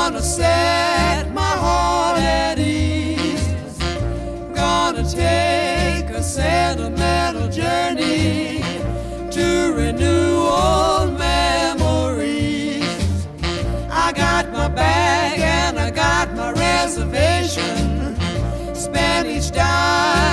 gonna set my heart at ease. Gonna take a sentimental journey to renew old memories. I got my bag and I got my reservation. Spend each dime